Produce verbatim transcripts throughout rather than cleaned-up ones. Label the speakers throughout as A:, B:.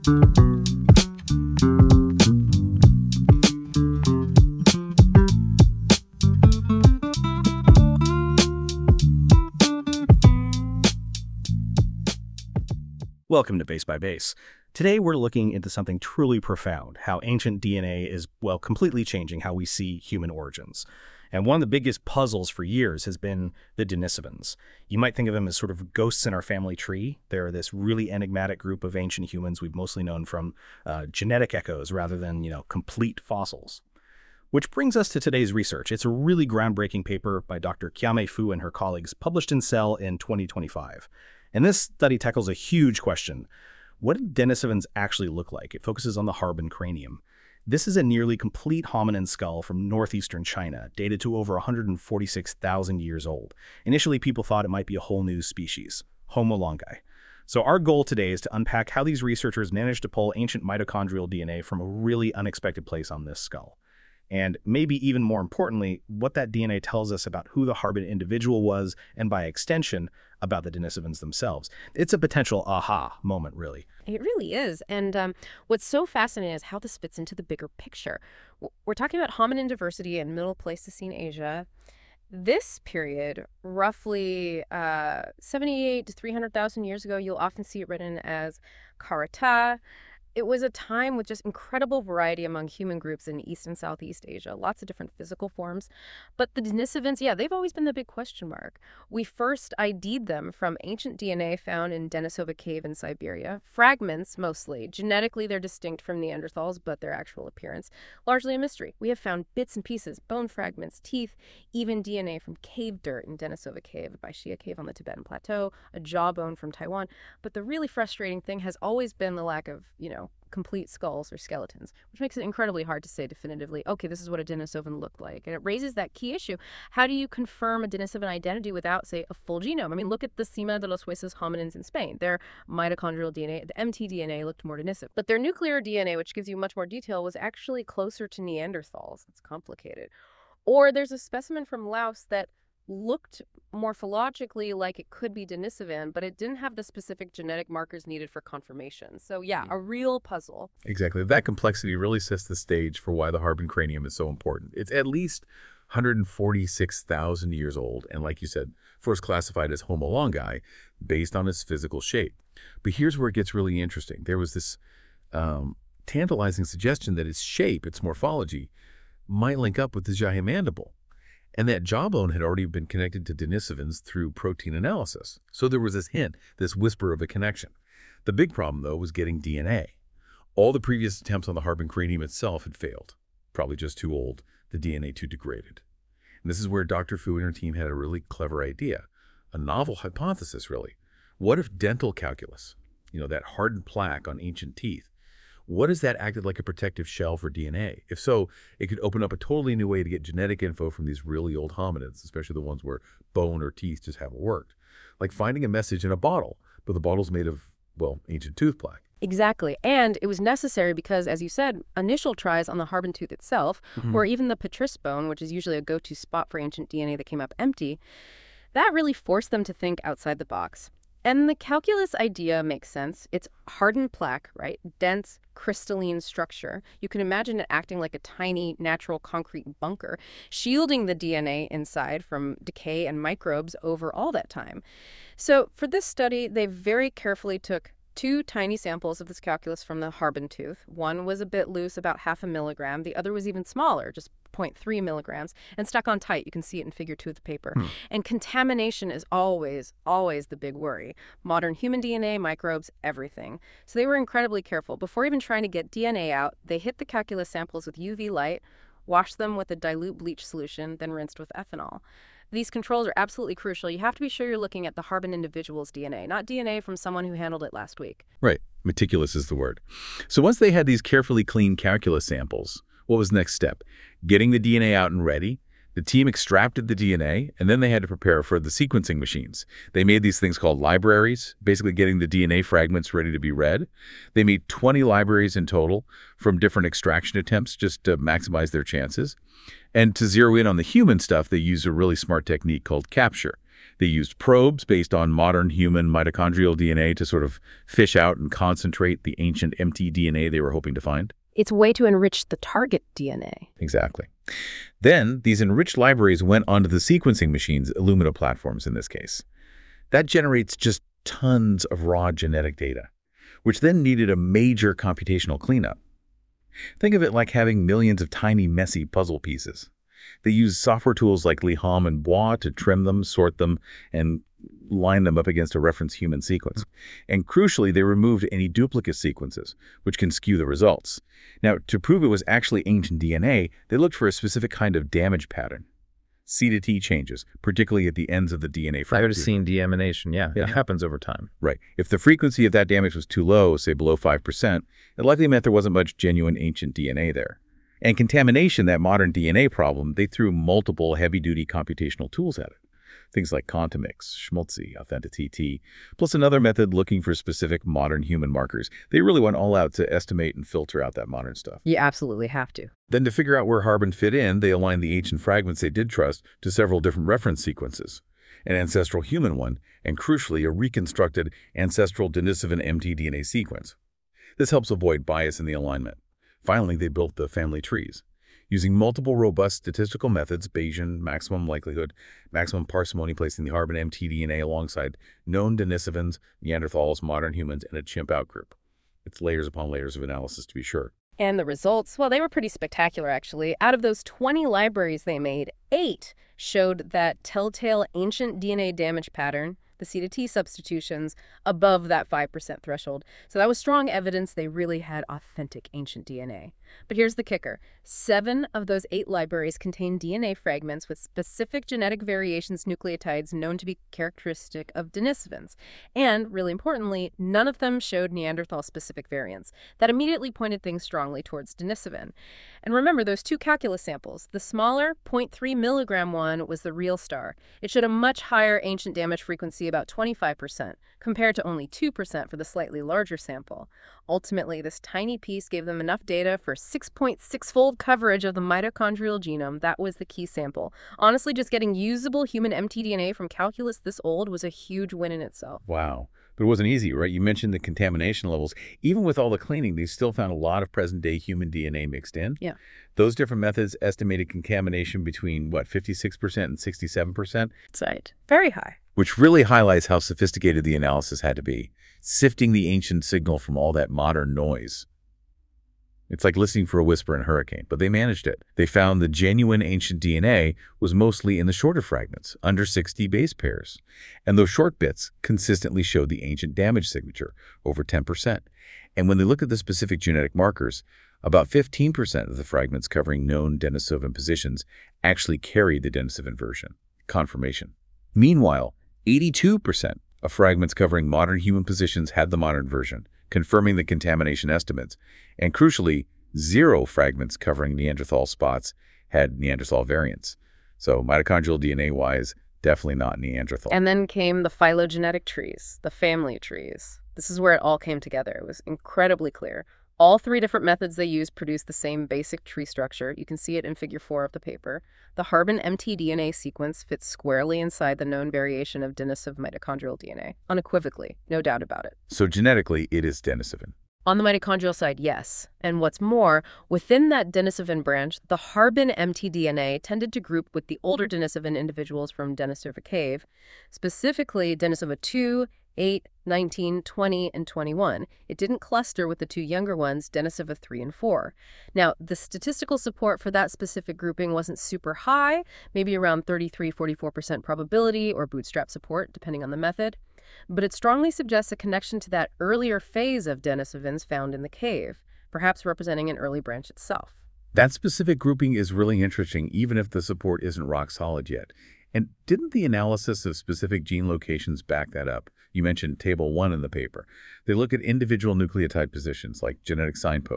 A: Welcome to Base by Base. Today we're looking into something truly profound, how ancient D N A is, well, completely changing how we see human origins. And one of the biggest puzzles for years has been the Denisovans. You might think of them as sort of ghosts in our family tree. They're this really enigmatic group of ancient humans we've mostly known from uh, genetic echoes rather than, you know, complete fossils. Which brings us to today's research. It's a really groundbreaking paper by Doctor Qiamei Fu and her colleagues published in Cell in twenty twenty-five. And this study tackles a huge question. What did Denisovans actually look like? It focuses on the Harbin cranium. This is a nearly complete hominin skull from northeastern China, dated to over one hundred forty-six thousand years old. Initially, people thought it might be a whole new species, Homo longi. So our goal today is to unpack how these researchers managed to pull ancient mitochondrial D N A from a really unexpected place on this skull. And maybe even more importantly, what that D N A tells us about who the Harbin individual was, and by extension, about the Denisovans themselves. It's a potential aha moment, really.
B: It really is. And um, what's so fascinating is how this fits into the bigger picture. We're talking about hominin diversity in Middle Pleistocene Asia. This period, roughly uh, seventy-eight to three hundred thousand years ago, you'll often see it written as Karata. It was a time with just incredible variety among human groups in East and Southeast Asia, lots of different physical forms. But the Denisovans, yeah, they've always been the big question mark. We first I D'd them from ancient D N A found in Denisova Cave in Siberia. Fragments, mostly. Genetically, they're distinct from Neanderthals, but their actual appearance, largely a mystery. We have found bits and pieces, bone fragments, teeth, even D N A from cave dirt in Denisova Cave, Baixia Cave on the Tibetan Plateau, a jawbone from Taiwan. But the really frustrating thing has always been the lack of, you know, complete skulls or skeletons, which makes it incredibly hard to say definitively, okay, this is what a Denisovan looked like. And it raises that key issue. How do you confirm a Denisovan identity without, say, a full genome? I mean, look at the Cima de los Huesos hominins in Spain. Their mitochondrial D N A, the mtDNA, looked more Denisov. But their nuclear D N A, which gives you much more detail, was actually closer to Neanderthals. It's complicated. Or there's a specimen from Laos that looked morphologically like it could be Denisovan, but it didn't have the specific genetic markers needed for confirmation. So yeah, a real puzzle.
C: Exactly. That complexity really sets the stage for why the Harbin cranium is so important. It's at least one hundred forty-six thousand years old, and like you said, first classified as Homo longi, based on its physical shape. But here's where it gets really interesting. There was this um, tantalizing suggestion that its shape, its morphology, might link up with the Xiahe mandible. And that jawbone had already been connected to Denisovans through protein analysis. So there was this hint, this whisper of a connection. The big problem, though, was getting D N A. All the previous attempts on the Harbin cranium itself had failed. Probably just too old, the D N A too degraded. And this is where Doctor Fu and her team had a really clever idea, a novel hypothesis, really. What if dental calculus, you know, that hardened plaque on ancient teeth, what if that acted like a protective shell for D N A? If so, it could open up a totally new way to get genetic info from these really old hominids, especially the ones where bone or teeth just haven't worked. Like finding a message in a bottle, but the bottle's made of, well, ancient tooth plaque.
B: Exactly. And it was necessary because, as you said, initial tries on the Harbin tooth itself, mm-hmm. or even the Patris bone, which is usually a go-to spot for ancient D N A that came up empty, that really forced them to think outside the box. And the calculus idea makes sense. It's hardened plaque, right? Dense, crystalline structure. You can imagine it acting like a tiny natural concrete bunker, shielding the D N A inside from decay and microbes over all that time. So for this study, they very carefully took two tiny samples of this calculus from the Harbin tooth. One was a bit loose, about half a milligram. The other was even smaller, just zero point three milligrams, and stuck on tight. You can see it in figure two of the paper. Hmm. And contamination is always, always the big worry. Modern human D N A, microbes, everything. So they were incredibly careful. Before even trying to get D N A out, they hit the calculus samples with U V light, washed them with a dilute bleach solution, then rinsed with ethanol. These controls are absolutely crucial. You have to be sure you're looking at the Harbin individual's D N A, not D N A from someone who handled it last week.
C: Right. Meticulous is the word. So once they had these carefully cleaned calculus samples, what was the next step? Getting the D N A out and ready. The team extracted the D N A, and then they had to prepare for the sequencing machines. They made these things called libraries, basically getting the D N A fragments ready to be read. They made twenty libraries in total from different extraction attempts just to maximize their chances. And to zero in on the human stuff, they used a really smart technique called capture. They used probes based on modern human mitochondrial D N A to sort of fish out and concentrate the ancient empty D N A they were hoping to find.
B: It's a way to enrich the target D N A.
C: Exactly. Then, these enriched libraries went onto the sequencing machines, Illumina platforms in this case. That generates just tons of raw genetic data, which then needed a major computational cleanup. Think of it like having millions of tiny, messy puzzle pieces. They used software tools like Liham and Bois to trim them, sort them, and line them up against a reference human sequence. And crucially, they removed any duplicate sequences, which can skew the results. Now, to prove it was actually ancient D N A, they looked for a specific kind of damage pattern. C to T changes, particularly at the ends of the D N A
D: I would have
C: frequency.
D: seen deamination, yeah.
C: Yeah.
D: It happens over time.
C: Right. If the frequency of that damage was too low, say below five percent, it likely meant there wasn't much genuine ancient D N A there. And contamination, that modern D N A problem, they threw multiple heavy-duty computational tools at it. Things like Quantumix, Schmaltzy, AuthentiTT, plus another method looking for specific modern human markers. They really went all out to estimate and filter out that modern stuff.
B: You absolutely have to.
C: Then to figure out where Harbin fit in, they aligned the ancient fragments they did trust to several different reference sequences, an ancestral human one, and crucially, a reconstructed ancestral Denisovan mtDNA sequence. This helps avoid bias in the alignment. Finally, they built the family trees. Using multiple robust statistical methods, Bayesian, maximum likelihood, maximum parsimony, placing the Harbin mtDNA alongside known Denisovans, Neanderthals, modern humans, and a chimp outgroup. It's layers upon layers of analysis, to be sure.
B: And the results, well, they were pretty spectacular, actually. Out of those twenty libraries they made, eight showed that telltale ancient D N A damage pattern, the C to T substitutions, above that five percent threshold. So that was strong evidence they really had authentic ancient D N A. But here's the kicker. Seven of those eight libraries contain D N A fragments with specific genetic variations nucleotides known to be characteristic of Denisovans. And, really importantly, none of them showed Neanderthal-specific variants. That immediately pointed things strongly towards Denisovan. And remember, those two calculus samples, the smaller zero point three milligram one was the real star. It showed a much higher ancient damage frequency, about twenty-five percent, compared to only two percent for the slightly larger sample. Ultimately, this tiny piece gave them enough data for six point six-fold coverage of the mitochondrial genome. That was the key sample. Honestly, just getting usable human mtDNA from calculus this old was a huge win in itself.
C: Wow. But it wasn't easy, right? You mentioned the contamination levels. Even with all the cleaning, they still found a lot of present-day human D N A mixed in.
B: Yeah.
C: Those different methods estimated contamination between, what, fifty-six percent and sixty-seven percent?
B: That's right. Very high.
C: Which really highlights how sophisticated the analysis had to be, sifting the ancient signal from all that modern noise. It's like listening for a whisper in a hurricane, but they managed it. They found the genuine ancient D N A was mostly in the shorter fragments, under sixty base pairs. And those short bits consistently showed the ancient damage signature, over ten percent. And when they looked at the specific genetic markers, about fifteen percent of the fragments covering known Denisovan positions actually carried the Denisovan version, confirmation. Meanwhile, eighty-two percent of fragments covering modern human positions had the modern version, confirming the contamination estimates. And crucially, zero fragments covering Neanderthal spots had Neanderthal variants. So mitochondrial D N A-wise, definitely not Neanderthal.
B: And then came the phylogenetic trees, the family trees. This is where it all came together. It was incredibly clear. All three different methods they used produced the same basic tree structure. You can see it in figure four of the paper. The Harbin mtDNA sequence fits squarely inside the known variation of Denisov mitochondrial D N A, unequivocally, no doubt about it.
C: So genetically, it is Denisovan.
B: On the mitochondrial side, yes. And what's more, within that Denisovan branch, the Harbin mtDNA tended to group with the older Denisovan individuals from Denisova cave, specifically Denisova two, eight, nineteen, twenty, and twenty-one. It didn't cluster with the two younger ones, Denisova three and four. Now, the statistical support for that specific grouping wasn't super high, maybe around thirty-three, forty-four percent probability or bootstrap support, depending on the method. But it strongly suggests a connection to that earlier phase of Denisovans found in the cave, perhaps representing an early branch itself.
C: That specific grouping is really interesting, even if the support isn't rock solid yet. And didn't the analysis of specific gene locations back that up? You mentioned table one in the paper. They look at individual nucleotide positions like genetic signposts.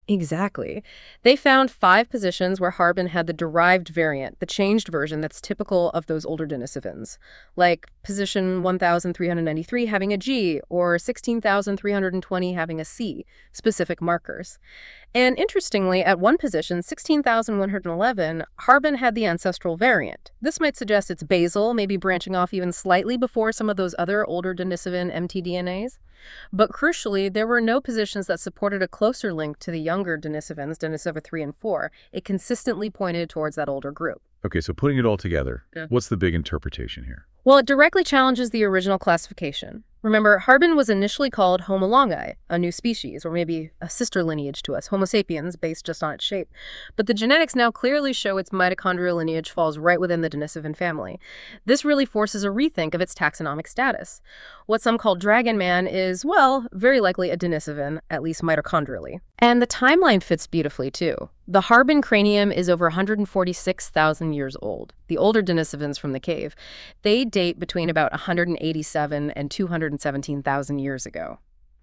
B: Exactly. They found five positions where Harbin had the derived variant, the changed version that's typical of those older Denisovans, like position one thousand three hundred ninety-three having a G or sixteen thousand three hundred twenty having a C, specific markers. And interestingly, at one position, sixteen thousand one hundred eleven, Harbin had the ancestral variant. This might suggest it's basal, maybe branching off even slightly before some of those other older Denisovan mtDNAs. But crucially, there were no positions that supported a closer link to the younger Denisovans, Denisova three and four. It consistently pointed towards that older group.
C: Okay, so putting it all together,
B: Yeah.
C: what's the big interpretation here?
B: Well, it directly challenges the original classification. Remember, Harbin was initially called Homo longi, a new species, or maybe a sister lineage to us, Homo sapiens, based just on its shape. But the genetics now clearly show its mitochondrial lineage falls right within the Denisovan family. This really forces a rethink of its taxonomic status. What some call Dragon Man is, well, very likely a Denisovan, at least mitochondrially. And the timeline fits beautifully, too. The Harbin cranium is over one hundred forty-six thousand years old. The older Denisovans from the cave, they date between about one hundred eighty-seven and two hundred seventeen thousand years ago.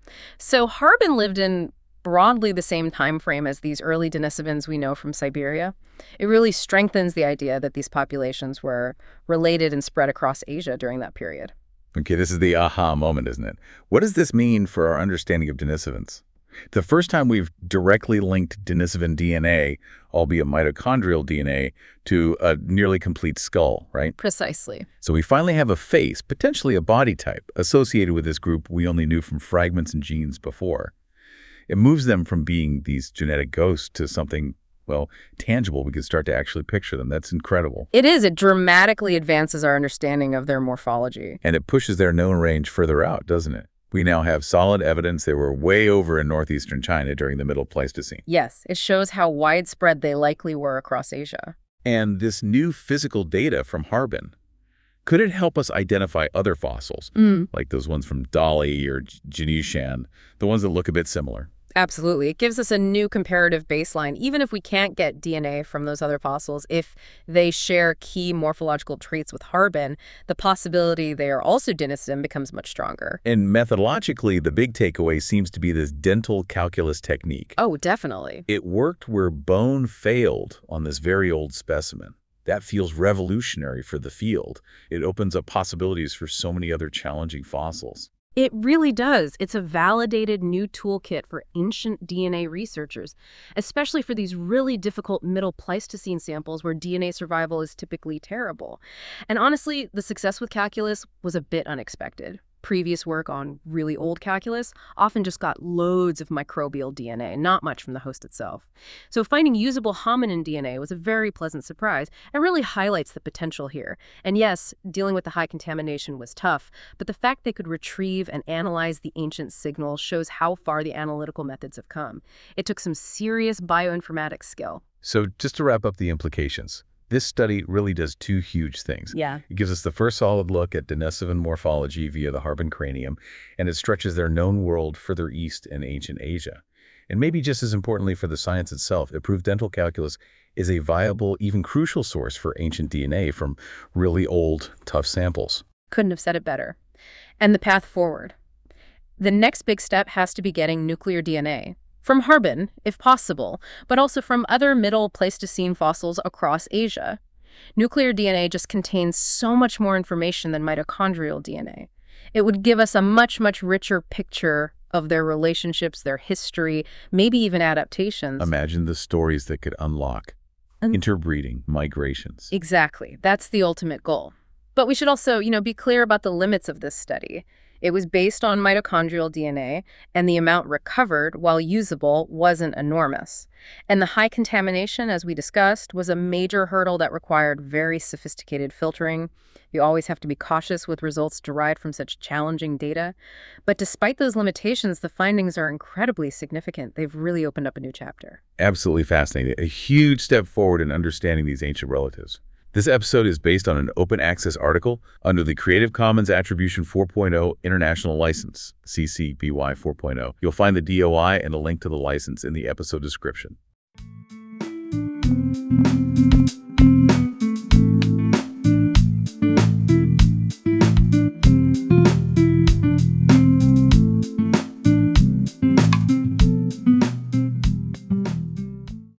B: So Harbin lived in broadly the same time frame as these early Denisovans we know from Siberia. It really strengthens the idea that these populations were related and spread across Asia during that period.
C: Okay, this is the aha moment, isn't it? What does this mean for our understanding of Denisovans? The first time we've directly linked Denisovan D N A, albeit mitochondrial D N A, to a nearly complete skull, right?
B: Precisely.
C: So we finally have a face, potentially a body type, associated with this group we only knew from fragments and genes before. It moves them from being these genetic ghosts to something, well, tangible. We can start to actually picture them. That's incredible.
B: It is. It dramatically advances our understanding of their morphology.
C: And it pushes their known range further out, doesn't it? We now have solid evidence they were way over in northeastern China during the Middle Pleistocene.
B: Yes, it shows how widespread they likely were across Asia.
C: And this new physical data from Harbin, could it help us identify other fossils,
B: Mm.
C: like those ones from Dali or Jinishan, the ones that look a bit similar?
B: Absolutely. It gives us a new comparative baseline, even if we can't get D N A from those other fossils. If they share key morphological traits with Harbin, the possibility they are also Denisovan becomes much stronger.
C: And methodologically, the big takeaway seems to be this dental calculus technique.
B: Oh, definitely.
C: It worked where bone failed on this very old specimen. That feels revolutionary for the field. It opens up possibilities for so many other challenging fossils.
B: It really does. It's a validated new toolkit for ancient D N A researchers, especially for these really difficult Middle Pleistocene samples where D N A survival is typically terrible. And honestly, the success with calculus was a bit unexpected. Previous work on really old calculus often just got loads of microbial D N A, not much from the host itself. So finding usable hominin D N A was a very pleasant surprise and really highlights the potential here. And yes, dealing with the high contamination was tough, but the fact they could retrieve and analyze the ancient signal shows how far the analytical methods have come. It took some serious bioinformatics skill.
C: So just to wrap up the implications, this study really does two huge things.
B: Yeah.
C: It gives us the first solid look at Denisovan morphology via the Harbin cranium, and it stretches their known world further east in ancient Asia. And maybe just as importantly for the science itself, it proved dental calculus is a viable, even crucial source for ancient D N A from really old, tough samples.
B: Couldn't have said it better. And the path forward. The next big step has to be getting nuclear D N A. From Harbin, if possible, but also from other Middle Pleistocene fossils across Asia. Nuclear D N A just contains so much more information than mitochondrial D N A. It would give us a much, much richer picture of their relationships, their history, maybe even adaptations.
C: Imagine the stories that could unlock.
B: Um,
C: Interbreeding, migrations.
B: Exactly. That's the ultimate goal. But we should also, you know, be clear about the limits of this study. It was based on mitochondrial D N A, and the amount recovered, while usable, wasn't enormous. And the high contamination, as we discussed, was a major hurdle that required very sophisticated filtering. You always have to be cautious with results derived from such challenging data. But despite those limitations, the findings are incredibly significant. They've really opened up a new chapter.
C: Absolutely fascinating. A huge step forward in understanding these ancient relatives. This episode is based on an open access article under the Creative Commons Attribution four point oh International License, C C B Y four point oh. You'll find the D O I and a link to the license in the episode description.